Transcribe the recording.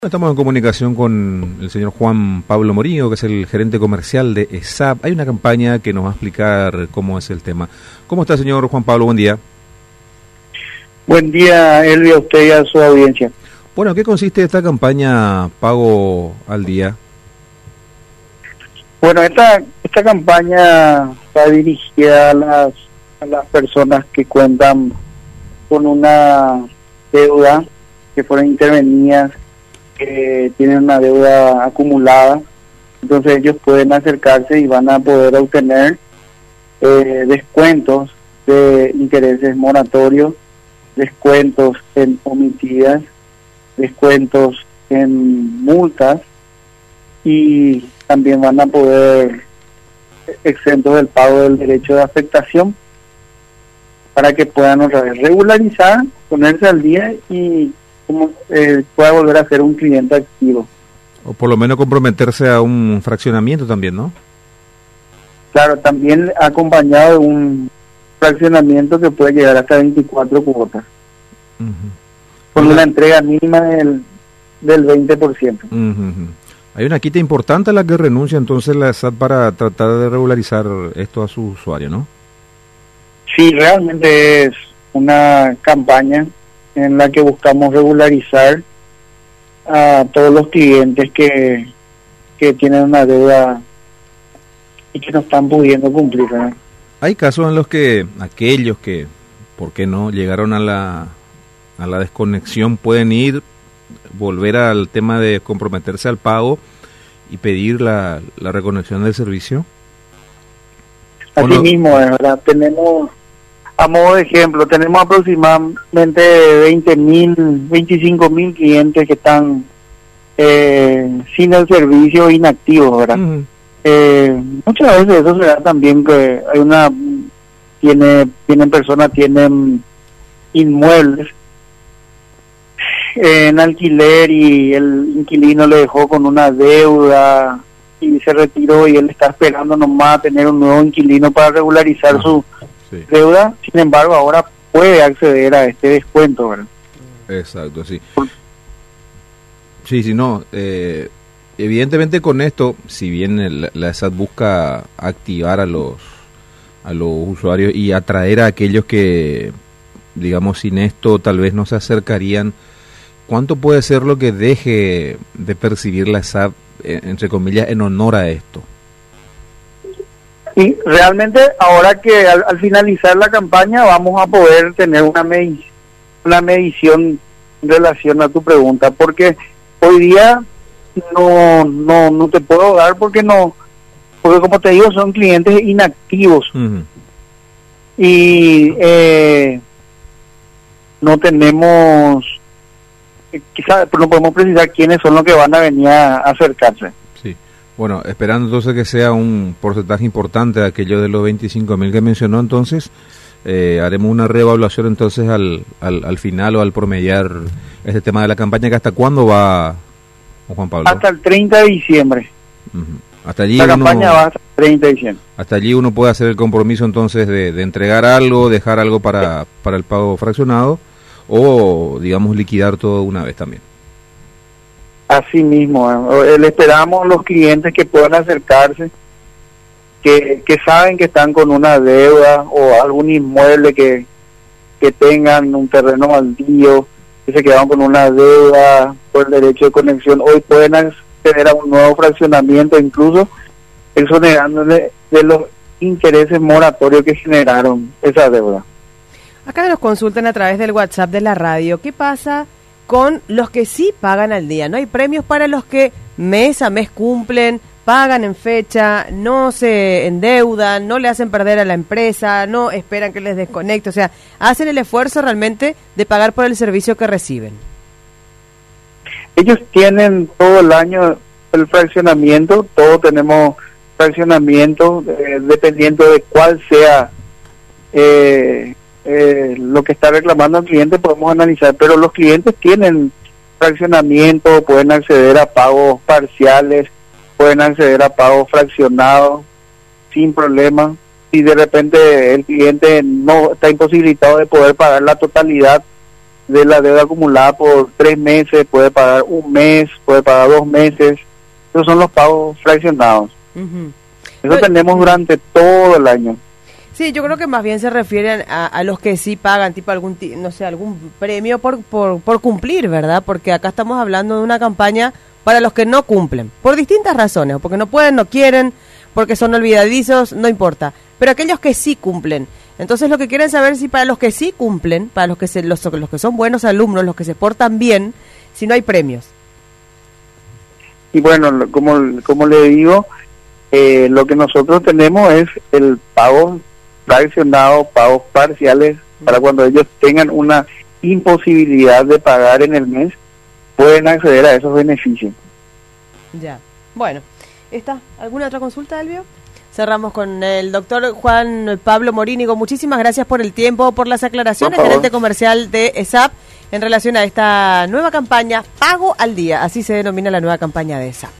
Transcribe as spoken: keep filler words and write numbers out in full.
Estamos en comunicación con el señor Juan Pablo Morillo, que es el gerente comercial de ESAB. Hay una campaña que nos va a explicar cómo es el tema. ¿Cómo está, señor Juan Pablo? Buen día. Buen día, Elvio, a usted y a su audiencia. Bueno, ¿qué consiste esta campaña Pago al Día? Bueno, esta esta campaña está dirigida a las, a las personas que cuentan con una deuda, que fueron intervenidas, que tienen una deuda acumulada. Entonces ellos pueden acercarse y van a poder obtener eh, descuentos de intereses moratorios, descuentos en omitidas, descuentos en multas, y también van a poder exentos del pago del derecho de afectación, para que puedan otra vez regularizar, ponerse al día y como eh, pueda volver a ser un cliente activo. O por lo menos comprometerse a un fraccionamiento también, ¿no? Claro, también acompañado de un fraccionamiento que puede llegar hasta veinticuatro cuotas, uh-huh. con una entrega mínima del, del veinte por ciento. Uh-huh. Hay una quita importante a la que renuncia entonces la ESAB para tratar de regularizar esto a su usuario, ¿no? Sí, realmente es una campaña en la que buscamos regularizar a todos los clientes que, que tienen una deuda y que no están pudiendo cumplir, ¿verdad? Hay casos en los que aquellos que, ¿por qué no?, llegaron a la, a la desconexión, pueden ir, volver al tema de comprometerse al pago y pedir la, la reconexión del servicio. Así lo... mismo, ¿verdad? Tenemos, a modo de ejemplo, tenemos aproximadamente veinte mil, veinticinco mil clientes que están eh, sin el servicio, inactivos, ¿verdad? Uh-huh. Eh, muchas veces eso se da también que hay una, tiene, tienen personas, tienen inmuebles en alquiler y el inquilino le dejó con una deuda y se retiró y él está esperando nomás a tener un nuevo inquilino para regularizar uh-huh. su sí. deuda. Sin embargo, ahora puede acceder a este descuento, ¿verdad? Exacto, sí. Sí, sí, no. Eh, evidentemente con esto, si bien el, la ESAB busca activar a los a los usuarios y atraer a aquellos que, digamos, sin esto tal vez no se acercarían, ¿cuánto puede ser lo que deje de percibir la ESAB, entre comillas, en honor a esto? Y realmente ahora que al, al finalizar la campaña vamos a poder tener una, medi- una medición en relación a tu pregunta, porque hoy día no no no te puedo dar porque no porque como te digo son clientes inactivos uh-huh. y eh, no tenemos, quizás no podemos precisar quiénes son los que van a venir a acercarse. Sí, bueno, esperando entonces que sea un porcentaje importante de aquello de los veinticinco mil que mencionó, entonces eh, haremos una reevaluación entonces al, al, al final o al promediar este tema de la campaña. ¿Que hasta cuándo va, Juan Pablo? Hasta el treinta de diciembre. Uh-huh. Hasta allí la uno, campaña va hasta el treinta de diciembre. Hasta allí uno puede hacer el compromiso entonces de, de entregar algo, dejar algo para, para el pago fraccionado, o digamos liquidar todo una vez también. Así mismo, eh, le esperamos los clientes que puedan acercarse, que, que saben que están con una deuda o algún inmueble que, que tengan un terreno baldío, que se quedaron con una deuda por el derecho de conexión, hoy pueden acceder a un nuevo fraccionamiento, incluso exonerándole de los intereses moratorios que generaron esa deuda. Acá nos consultan a través del WhatsApp de la radio, ¿qué pasa con los que sí pagan al día? ¿No hay premios para los que mes a mes cumplen, pagan en fecha, no se endeudan, no le hacen perder a la empresa, no esperan que les desconecte? O sea, hacen el esfuerzo realmente de pagar por el servicio que reciben. Ellos tienen todo el año el fraccionamiento, todos tenemos fraccionamiento, eh, dependiendo de cuál sea eh, Eh, lo que está reclamando el cliente, podemos analizar, pero los clientes tienen fraccionamiento, pueden acceder a pagos parciales, pueden acceder a pagos fraccionados sin problema. Si de repente el cliente no está imposibilitado de poder pagar la totalidad, de la deuda acumulada por tres meses, puede pagar un mes, puede pagar dos meses. Esos son los pagos fraccionados. Uh-huh. Eso Pero, tenemos durante todo el año. Sí, yo creo que más bien se refieren a, a los que sí pagan, tipo algún, no sé, algún premio por, por, por cumplir, ¿verdad? Porque acá estamos hablando de una campaña para los que no cumplen, por distintas razones, porque no pueden, no quieren, porque son olvidadizos, no importa. Pero aquellos que sí cumplen. Entonces lo que quieren saber es si para los que sí cumplen, para los que se, los, los que son buenos alumnos, los que se portan bien, si no hay premios. Y bueno, como, como le digo, eh, lo que nosotros tenemos es el pago fraccionado, pagos parciales, para cuando ellos tengan una imposibilidad de pagar en el mes, pueden acceder a esos beneficios. Ya, bueno, ¿está alguna otra consulta, Elvio? Cerramos con el doctor Juan Pablo Morínigo. Muchísimas gracias por el tiempo, por las aclaraciones, gerente comercial de E S A P, en relación a esta nueva campaña Pago al Día, así se denomina la nueva campaña de E S A P.